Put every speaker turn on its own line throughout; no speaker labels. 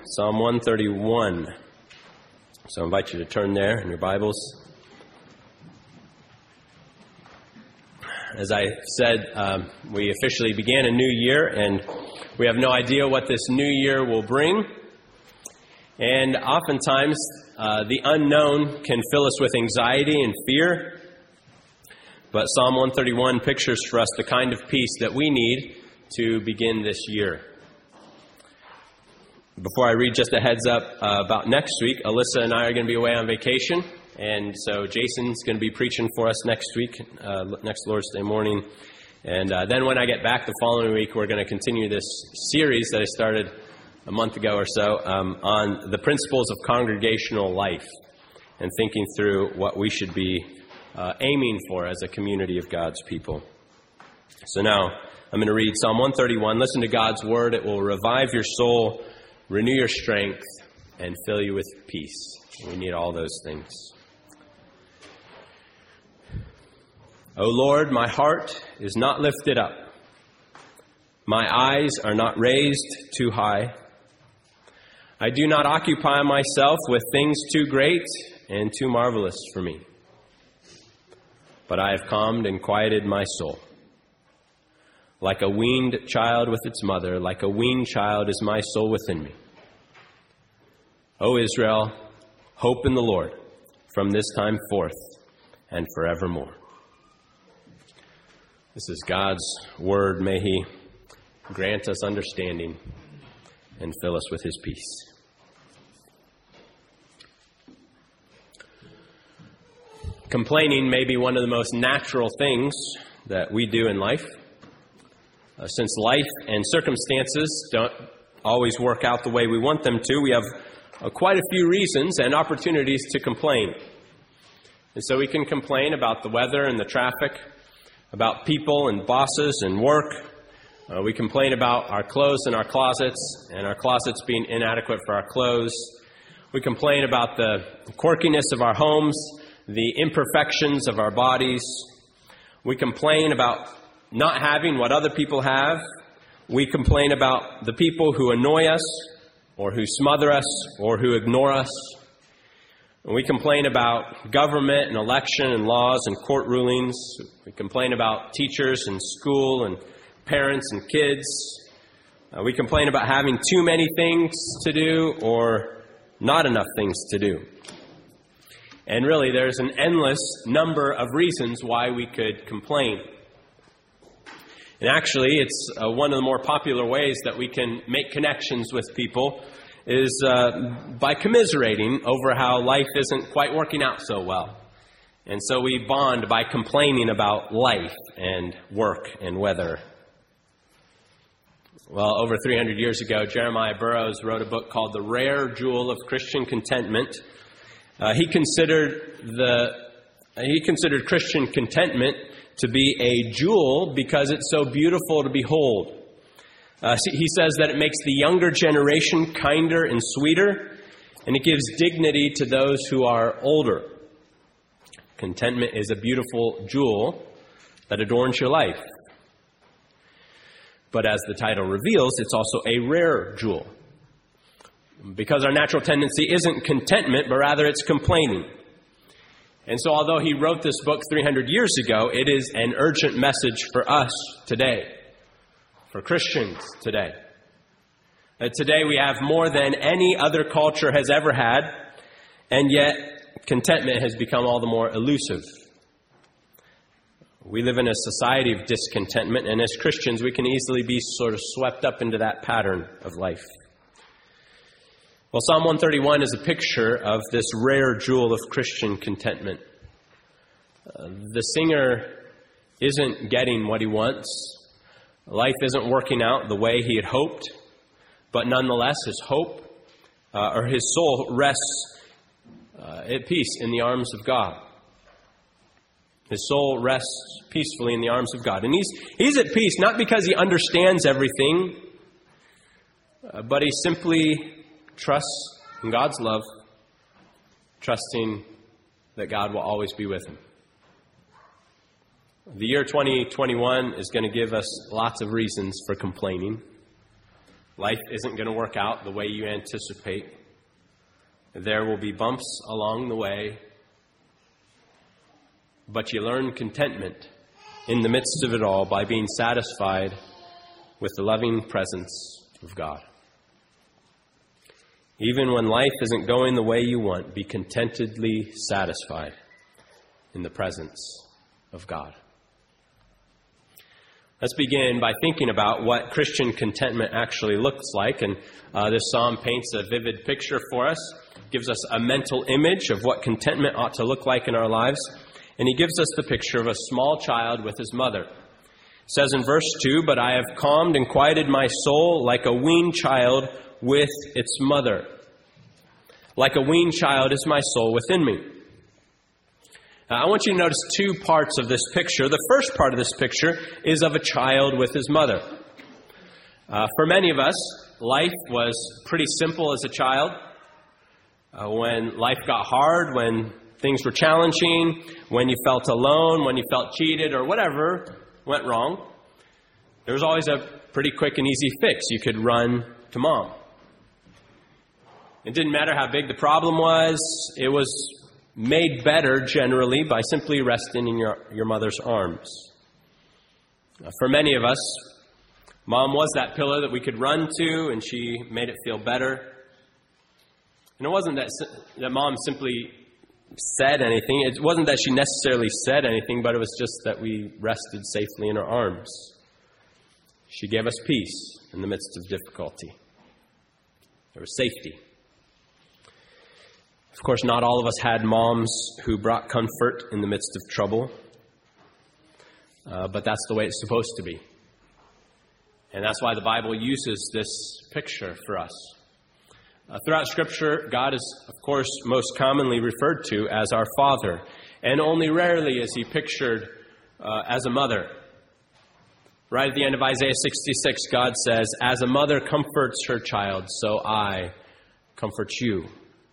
Psalm 131. So I invite you to turn there in your Bibles. As I said, we officially began a new year, and we have no idea what this new year will bring. And oftentimes, the unknown can fill us with anxiety and fear. But Psalm 131 pictures for us the kind of peace that we need to begin this year. Before I read, just a heads up about next week. Alyssa and I are going to be away on vacation, and so Jason's going to be preaching for us next week, next Lord's Day morning. And then when I get back the following week, we're going to continue this series that I started a month ago or so on the principles of congregational life and thinking through what we should be aiming for as a community of God's people. So now I'm going to read Psalm 131. Listen to God's word. It will revive your soul, renew your strength, and fill you with peace. We need all those things. O Lord, my heart is not lifted up. My eyes are not raised too high. I do not occupy myself with things too great and too marvelous for me. But I have calmed and quieted my soul. Like a weaned child with its mother, like a weaned child is my soul within me. O Israel, hope in the Lord from this time forth and forevermore. This is God's word. May He grant us understanding and fill us with His peace. Complaining may be one of the most natural things that we do in life. Since life and circumstances don't always work out the way we want them to, we have quite a few reasons and opportunities to complain. And so we can complain about the weather and the traffic, about people and bosses and work. We complain about our clothes in our closets and our closets being inadequate for our clothes. We complain about the quirkiness of our homes, the imperfections of our bodies. We complain about not having what other people have. We complain about the people who annoy us or who smother us or who ignore us. And we complain about government and election and laws and court rulings. We complain about teachers and school and parents and kids. We complain about having too many things to do or not enough things to do. And really, there's an endless number of reasons why we could complain. And actually, it's one of the more popular ways that we can make connections with people is by commiserating over how life isn't quite working out so well. And so we bond by complaining about life and work and weather. Well, over 300 years ago, Jeremiah Burroughs wrote a book called The Rare Jewel of Christian Contentment. He considered Christian contentment to be a jewel because it's so beautiful to behold. He says that it makes the younger generation kinder and sweeter, and it gives dignity to those who are older. Contentment is a beautiful jewel that adorns your life. But as the title reveals, it's also a rare jewel. Because our natural tendency isn't contentment, but rather it's complaining. And so although he wrote this book 300 years ago, it is an urgent message for us today, for Christians today. Today we have more than any other culture has ever had, and yet contentment has become all the more elusive. We live in a society of discontentment, and as Christians we can easily be sort of swept up into that pattern of life. Well, Psalm 131 is a picture of this rare jewel of Christian contentment. The singer isn't getting what he wants. Life isn't working out the way he had hoped, but nonetheless his hope, or his soul rests at peace in the arms of God. His soul rests peacefully in the arms of God. And he's at peace not because he understands everything, but he simply trusts in God's love, trusting that God will always be with him. The year 2021 is going to give us lots of reasons for complaining. Life isn't going to work out the way you anticipate. There will be bumps along the way, but you learn contentment in the midst of it all by being satisfied with the loving presence of God. Even when life isn't going the way you want, be contentedly satisfied in the presence of God. Let's begin by thinking about what Christian contentment actually looks like. And this psalm paints a vivid picture for us, gives us a mental image of what contentment ought to look like in our lives. And he gives us the picture of a small child with his mother. It says in verse 2, "But I have calmed and quieted my soul like a weaned child with its mother. Like a weaned child is my soul within me." I want you to notice two parts of this picture. The first part of this picture is of a child with his mother. For many of us, life was pretty simple as a child. When life got hard, when things were challenging, when you felt alone, when you felt cheated, or whatever went wrong, there was always a pretty quick and easy fix. You could run to mom. It didn't matter how big the problem was. It was made better generally by simply resting in your mother's arms. For many of us, mom was that pillow that we could run to, and she made it feel better. And it wasn't that mom simply said anything. It wasn't that she necessarily said anything, but it was just that we rested safely in her arms. She gave us peace in the midst of difficulty. There was safety. Of course, not all of us had moms who brought comfort in the midst of trouble, but that's the way it's supposed to be. And that's why the Bible uses this picture for us. Throughout Scripture, God is, of course, most commonly referred to as our Father, and only rarely is He pictured as a mother. Right at the end of Isaiah 66, God says, "As a mother comforts her child, so I comfort you."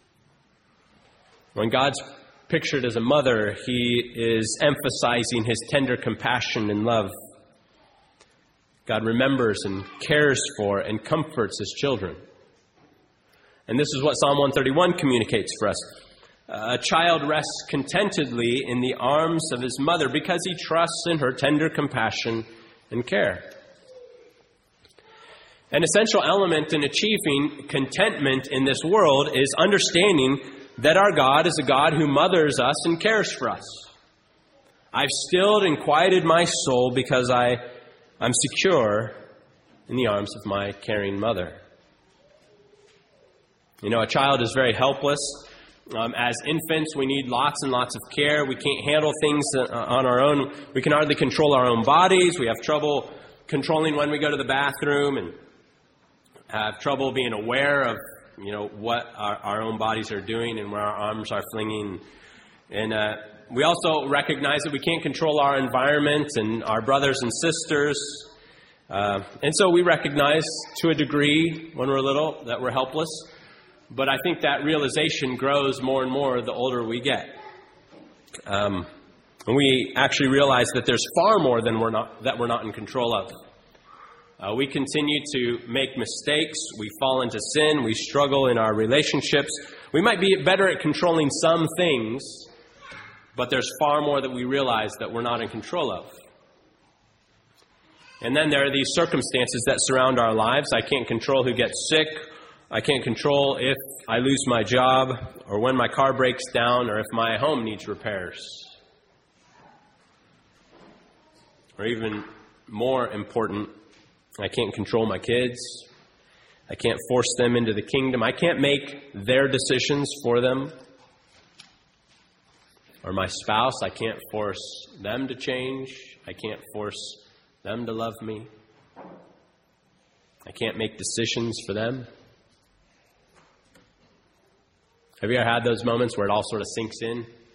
When God's pictured as a mother, He is emphasizing His tender compassion and love. God remembers and cares for and comforts His children. And this is what Psalm 131 communicates for us. A child rests contentedly in the arms of his mother because he trusts in her tender compassion and care. An essential element in achieving contentment in this world is understanding that our God is a God who mothers us and cares for us. I've stilled and quieted my soul because I'm secure in the arms of my caring mother. You know, a child is very helpless. As infants, we need lots and lots of care. We can't handle things on our own. We can hardly control our own bodies. We have trouble controlling when we go to the bathroom and have trouble being aware of, what our own bodies are doing and where our arms are flinging. And we also recognize that we can't control our environment and our brothers and sisters. And so we recognize to a degree when we're little that we're helpless. But I think that realization grows more and more the older we get. And we actually realize that there's far more than we're not in control of. We continue to make mistakes. We fall into sin. We struggle in our relationships. We might be better at controlling some things, but there's far more that we realize that we're not in control of. And then there are these circumstances that surround our lives. I can't control who gets sick. I can't control if I lose my job, or when my car breaks down, or if my home needs repairs. Or even more important, I can't control my kids. I can't force them into the kingdom. I can't make their decisions for them. Or my spouse, I can't force them to change. I can't force them to love me. I can't make decisions for them. Have you ever had those moments where it all sort of sinks in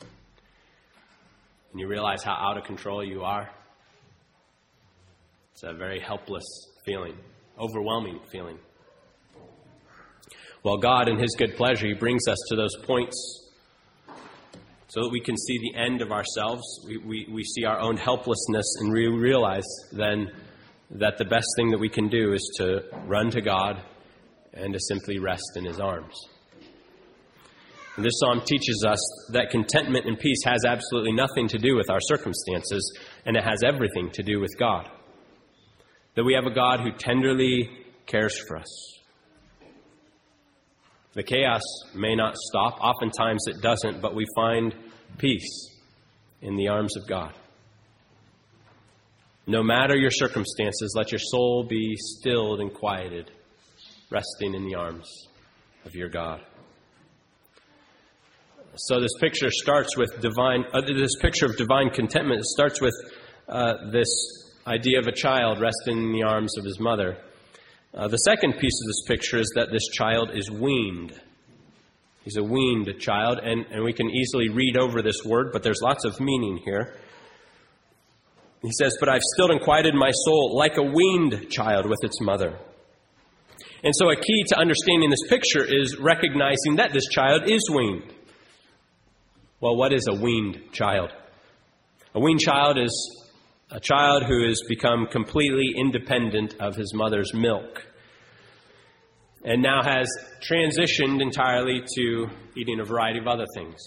and you realize how out of control you are? It's a very helpless feeling, overwhelming feeling. Well, God, in His good pleasure, He brings us to those points so that we can see the end of ourselves. We see our own helplessness, and we realize then that the best thing that we can do is to run to God and to simply rest in His arms. And this psalm teaches us that contentment and peace has absolutely nothing to do with our circumstances, and it has everything to do with God. That we have a God who tenderly cares for us. The chaos may not stop. Oftentimes it doesn't, but we find peace in the arms of God. No matter your circumstances, let your soul be stilled and quieted, resting in the arms of your God. So this picture starts with this picture of divine contentment. It starts with this idea of a child resting in the arms of his mother. The second piece of this picture is that this child is weaned. He's a weaned child, and we can easily read over this word, but there's lots of meaning here. He says, "But I've stilled and quieted my soul like a weaned child with its mother." And so a key to understanding this picture is recognizing that this child is weaned. Well, what is a weaned child? A weaned child is a child who has become completely independent of his mother's milk and now has transitioned entirely to eating a variety of other things.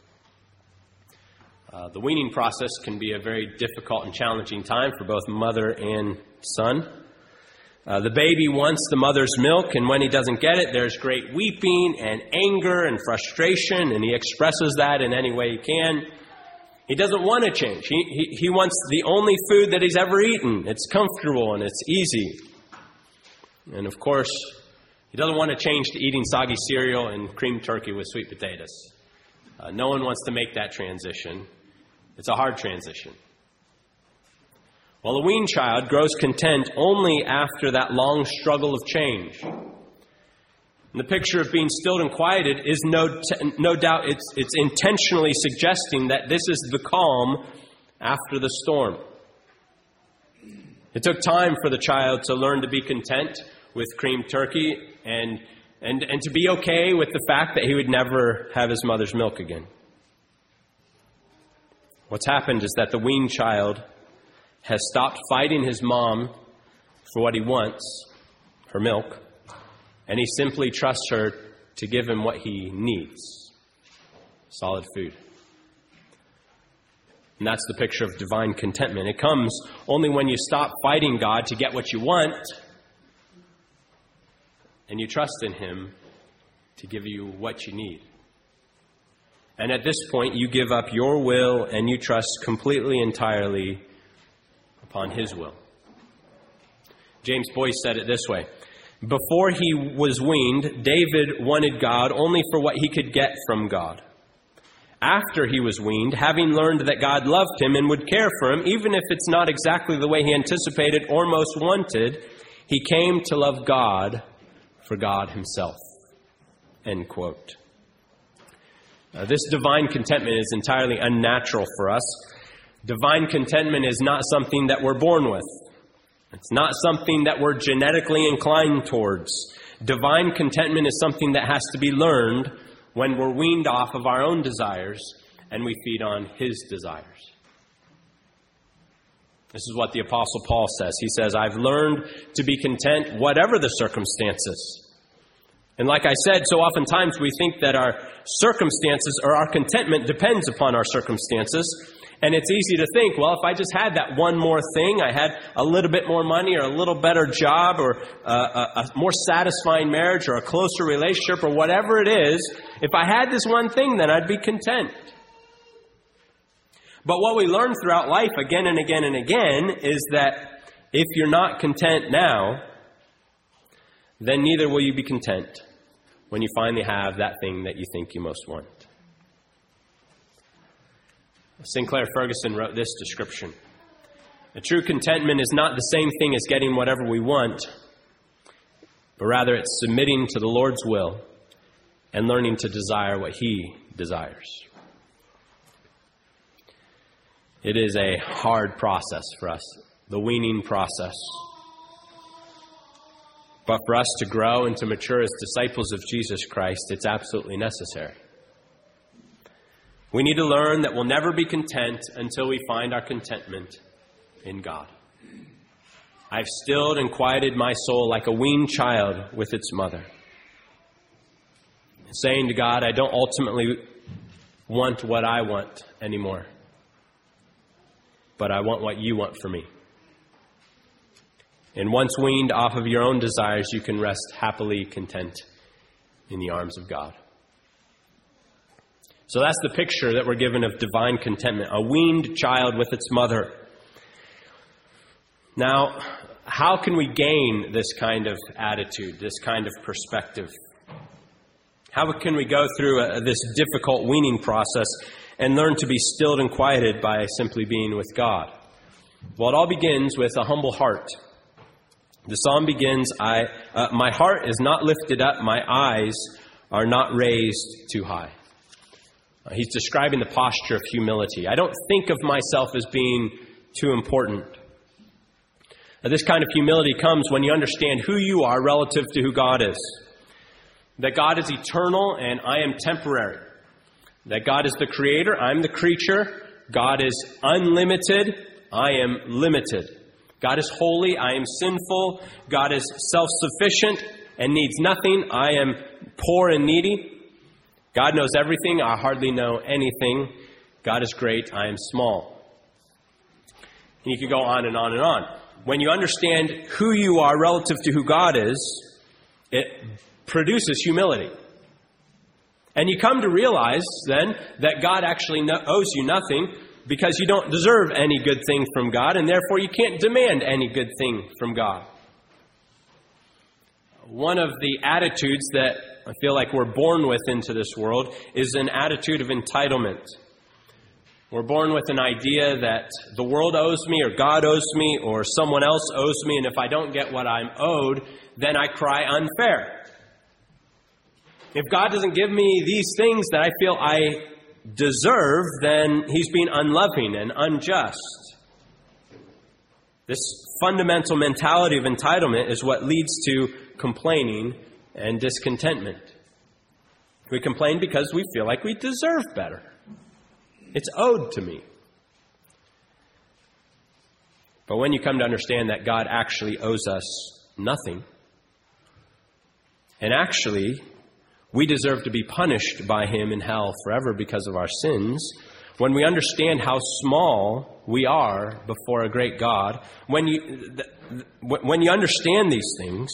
The weaning process can be a very difficult and challenging time for both mother and son. The baby wants the mother's milk, and when he doesn't get it, there's great weeping and anger and frustration, and he expresses that in any way he can. He doesn't want to change. He wants the only food that he's ever eaten. It's comfortable and it's easy. And of course, he doesn't want to change to eating soggy cereal and creamed turkey with sweet potatoes. No one wants to make that transition. It's a hard transition. Well, a weaned child grows content only after that long struggle of change. And the picture of being stilled and quieted is no doubt it's intentionally suggesting that this is the calm after the storm. It took time for the child to learn to be content with creamed turkey and to be okay with the fact that he would never have his mother's milk again. What's happened is that the weaned child has stopped fighting his mom for what he wants, her milk, and he simply trusts her to give him what he needs, solid food. And that's the picture of divine contentment. It comes only when you stop fighting God to get what you want and you trust in Him to give you what you need. And at this point, you give up your will and you trust completely, entirely upon His will. James Boyce said it this way: before he was weaned, David wanted God only for what he could get from God. After he was weaned, having learned that God loved him and would care for him, even if it's not exactly the way he anticipated or most wanted, he came to love God for God Himself. End quote. This divine contentment is entirely unnatural for us. Divine contentment is not something that we're born with. It's not something that we're genetically inclined towards. Divine contentment is something that has to be learned when we're weaned off of our own desires and we feed on His desires. This is what the Apostle Paul says. He says, "I've learned to be content whatever the circumstances." And like I said, so oftentimes we think that our circumstances or our contentment depends upon our circumstances. And it's easy to think, well, if I just had that one more thing, I had a little bit more money or a little better job or a more satisfying marriage or a closer relationship or whatever it is, if I had this one thing, then I'd be content. But what we learn throughout life again and again and again is that if you're not content now, then neither will you be content when you finally have that thing that you think you most want. Sinclair Ferguson wrote this description: a true contentment is not the same thing as getting whatever we want, but rather it's submitting to the Lord's will and learning to desire what He desires. It is a hard process for us, the weaning process. But for us to grow and to mature as disciples of Jesus Christ, it's absolutely necessary. We need to learn that we'll never be content until we find our contentment in God. I've stilled and quieted my soul like a weaned child with its mother. Saying to God, I don't ultimately want what I want anymore, but I want what you want for me. And once weaned off of your own desires, you can rest happily content in the arms of God. So that's the picture that we're given of divine contentment, a weaned child with its mother. Now, how can we gain this kind of attitude, this kind of perspective? How can we go through this difficult weaning process and learn to be stilled and quieted by simply being with God? Well, it all begins with a humble heart. The psalm begins, my heart is not lifted up, my eyes are not raised too high. He's describing the posture of humility. I don't think of myself as being too important. This kind of humility comes when you understand who you are relative to who God is. That God is eternal and I am temporary. That God is the creator, I'm the creature. God is unlimited, I am limited. God is holy, I am sinful. God is self-sufficient and needs nothing. I am poor and needy. God knows everything, I hardly know anything. God is great, I am small. And you could go on and on and on. When you understand who you are relative to who God is, it produces humility. And you come to realize then that God actually owes you nothing because you don't deserve any good thing from God, and therefore you can't demand any good thing from God. One of the attitudes that I feel like we're born with into this world is an attitude of entitlement. We're born with an idea that the world owes me, or God owes me, or someone else owes me, and if I don't get what I'm owed, then I cry unfair. If God doesn't give me these things that I feel I deserve, then He's being unloving and unjust. This fundamental mentality of entitlement is what leads to complaining and discontentment. We complain because we feel like we deserve better. It's owed to me. But when you come to understand that God actually owes us nothing, and actually we deserve to be punished by Him in hell forever because of our sins, when we understand how small we are before a great God, when you understand these things,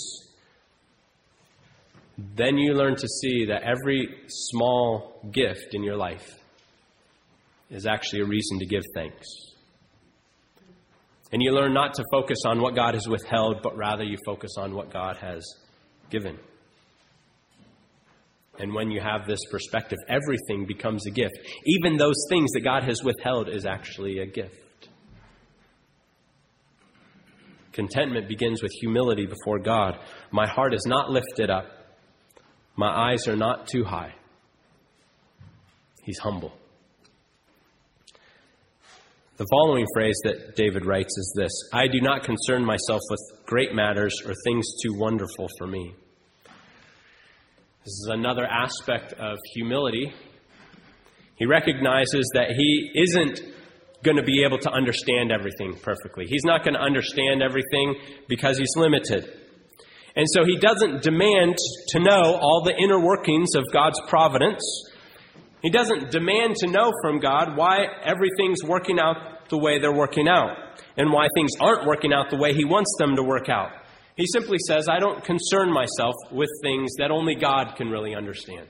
then you learn to see that every small gift in your life is actually a reason to give thanks. And you learn not to focus on what God has withheld, but rather you focus on what God has given. And when you have this perspective, everything becomes a gift. Even those things that God has withheld is actually a gift. Contentment begins with humility before God. My heart is not lifted up. My eyes are not too high. He's humble. The following phrase that David writes is this: I do not concern myself with great matters or things too wonderful for me. This is another aspect of humility. He recognizes that he isn't going to be able to understand everything perfectly. He's not going to understand everything because he's limited. And so he doesn't demand to know all the inner workings of God's providence. He doesn't demand to know from God why everything's working out the way they're working out and why things aren't working out the way He wants them to work out. He simply says, I don't concern myself with things that only God can really understand.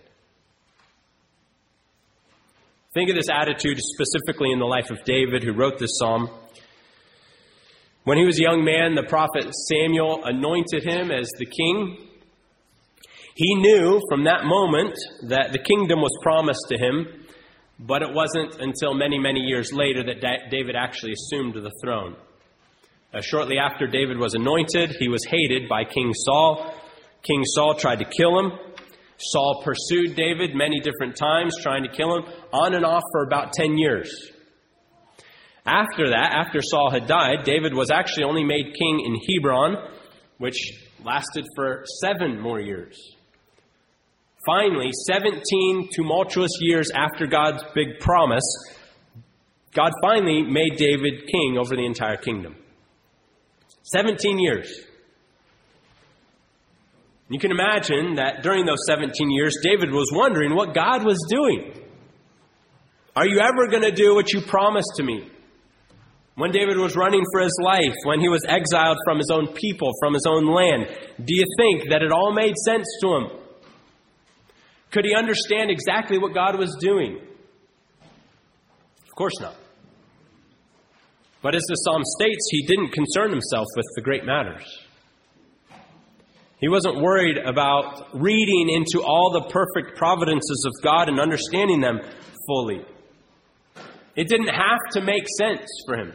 Think of this attitude specifically in the life of David, who wrote this psalm. When he was a young man, the prophet Samuel anointed him as the king. He knew from that moment that the kingdom was promised to him, but it wasn't until many, many years later that David actually assumed the throne. Shortly after David was anointed, he was hated by King Saul. King Saul tried to kill him. Saul pursued David many different times, trying to kill him, on and off for about 10 years. After that, after Saul had died, David was actually only made king in Hebron, which lasted for 7 more years. Finally, 17 tumultuous years after God's big promise, God finally made David king over the entire kingdom. 17 years. You can imagine that during those 17 years, David was wondering what God was doing. Are you ever going to do what you promised to me? When David was running for his life, when he was exiled from his own people, from his own land, do you think that it all made sense to him? Could he understand exactly what God was doing? Of course not. But as the psalm states, he didn't concern himself with the great matters. He wasn't worried about reading into all the perfect providences of God and understanding them fully. It didn't have to make sense for him,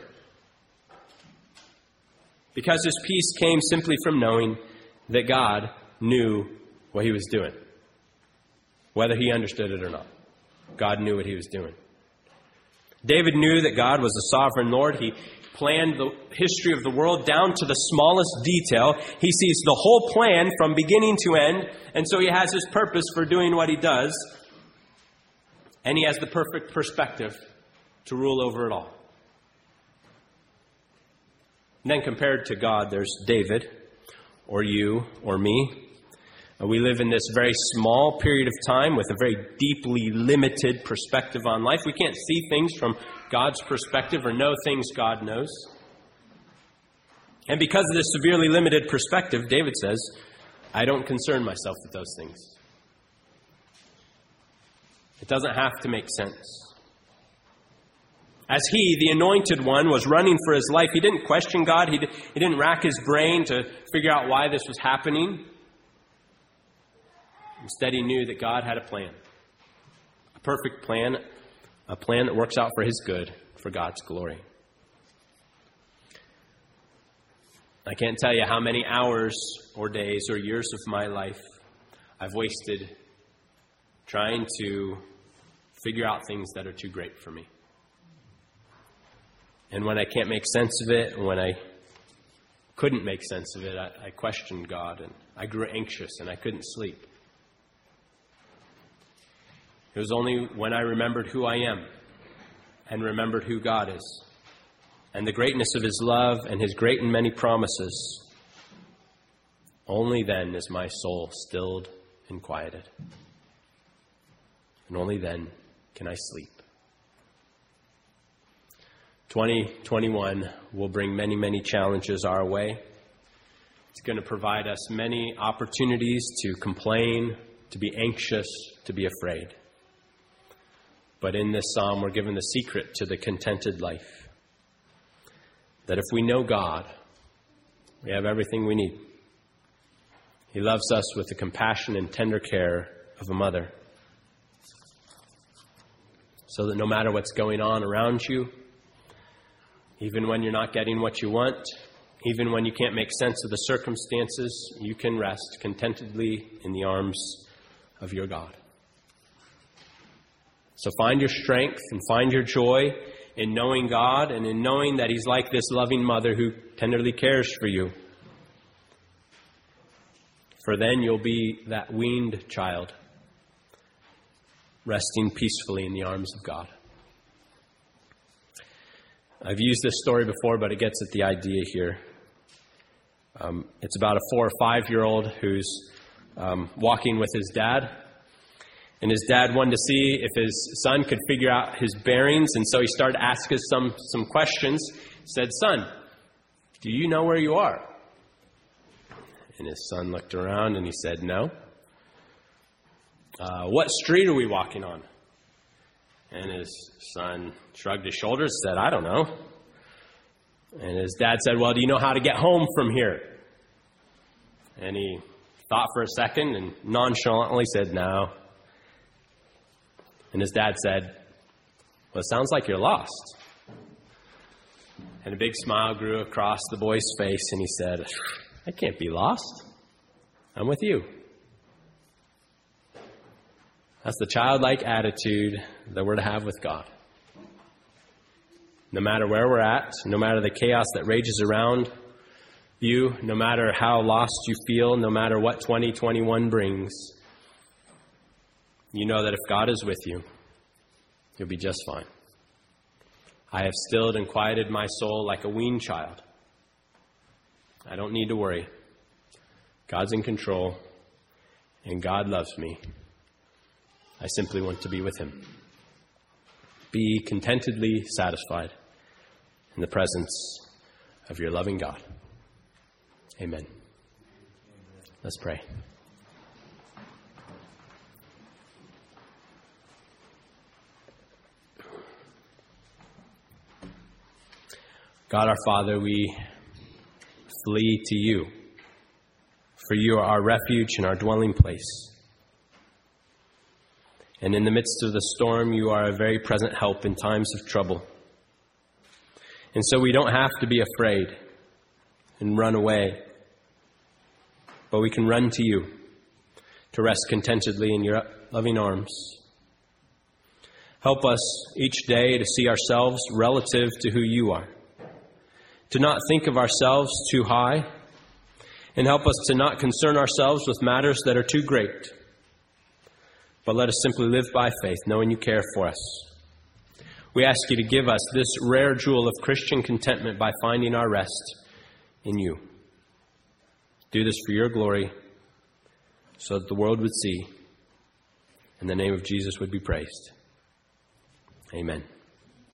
because his peace came simply from knowing that God knew what he was doing. Whether he understood it or not, God knew what he was doing. David knew that God was a sovereign Lord. He planned the history of the world down to the smallest detail. He sees the whole plan from beginning to end, and so he has his purpose for doing what he does, and he has the perfect perspective to rule over it all. And then compared to God, there's David, or you, or me. We live in this very small period of time with a very deeply limited perspective on life. We can't see things from God's perspective or know things God knows. And because of this severely limited perspective, David says, I don't concern myself with those things. It doesn't have to make sense. As he, the anointed one, was running for his life, he didn't question God. He didn't rack his brain to figure out why this was happening. Instead, he knew that God had a plan, a perfect plan, a plan that works out for his good, for God's glory. I can't tell you how many hours or days or years of my life I've wasted trying to figure out things that are too great for me. And when I can't make sense of it, when I couldn't make sense of it, I questioned God, and I grew anxious, and I couldn't sleep. It was only when I remembered who I am and remembered who God is and the greatness of his love and his great and many promises, only then is my soul stilled and quieted. And only then can I sleep. 2021 will bring many, many challenges our way. It's going to provide us many opportunities to complain, to be anxious, to be afraid. But in this psalm, we're given the secret to the contented life. That if we know God, we have everything we need. He loves us with the compassion and tender care of a mother. So that no matter what's going on around you, even when you're not getting what you want, even when you can't make sense of the circumstances, you can rest contentedly in the arms of your God. So find your strength and find your joy in knowing God and in knowing that he's like this loving mother who tenderly cares for you. For then you'll be that weaned child, resting peacefully in the arms of God. I've used this story before, but it gets at the idea here. It's about a 4 or 5-year-old who's walking with his dad. And his dad wanted to see if his son could figure out his bearings. And so he started asking some questions. He said, "Son, do you know where you are?" And his son looked around and he said, "No." "What street are we walking on?" And his son shrugged his shoulders and said, "I don't know." And his dad said, "Well, do you know how to get home from here?" And he thought for a second and nonchalantly said, "No." And his dad said, "Well, it sounds like you're lost." And a big smile grew across the boy's face, and he said, "I can't be lost. I'm with you." That's the childlike attitude that we're to have with God. No matter where we're at, no matter the chaos that rages around you, no matter how lost you feel, no matter what 2021 brings, you know that if God is with you, you'll be just fine. "I have stilled and quieted my soul like a weaned child. I don't need to worry. God's in control, and God loves me. I simply want to be with him. Be contentedly satisfied in the presence of your loving God. Amen. Let's pray. God our Father, we flee to you, for you are our refuge and our dwelling place. And in the midst of the storm, you are a very present help in times of trouble. And so we don't have to be afraid and run away, but we can run to you to rest contentedly in your loving arms. Help us each day to see ourselves relative to who you are, to not think of ourselves too high, and help us to not concern ourselves with matters that are too great. But let us simply live by faith, knowing you care for us. We ask you to give us this rare jewel of Christian contentment by finding our rest in you. Do this for your glory, so that the world would see, and the name of Jesus would be praised. Amen.